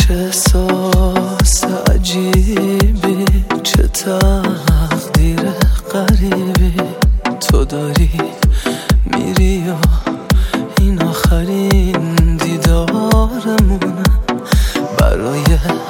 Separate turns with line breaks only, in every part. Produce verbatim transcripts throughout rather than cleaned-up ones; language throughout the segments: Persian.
چه احساس عجیبی، چه تقدیر غریبی تو داری، میری و این آخرین دیدارمونه. برای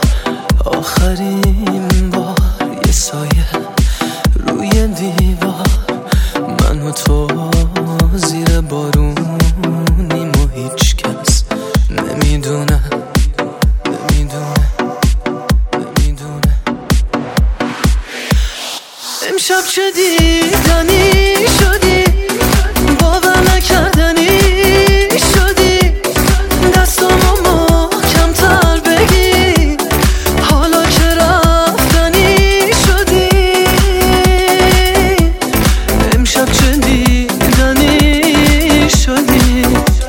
آخرین بار یه سایه روی دیوار، من و تو زیر بارونیم و هیچ کس نمیدونه نمیدونه نمیدونه. امشب چه دیدنی شدی، باور نکردنی شدی، دستامو محکم‌تر بگی، حالا که رفتنی شدی. امشب چه دیدنی شدی.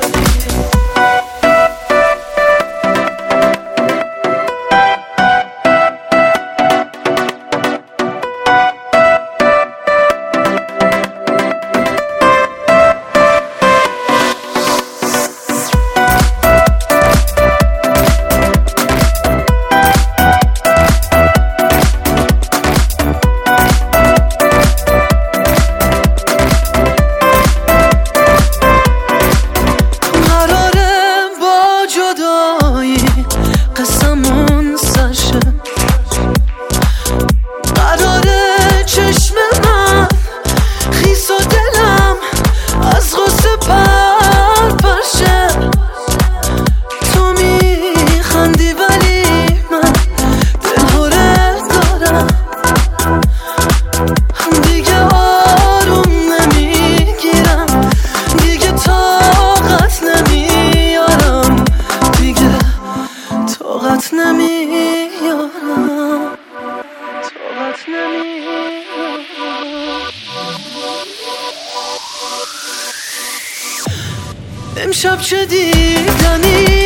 قسمون سرشه، قراره چشم من خیس و دلم از غصه پر پرشه. تو میخندی ولی من دلهوره دارم، دیگه آروم نمیگیرم، دیگه طاقت نمیارم، دیگه طاقت نمیارم، طاقت نمیارم. امشب چه دیدنی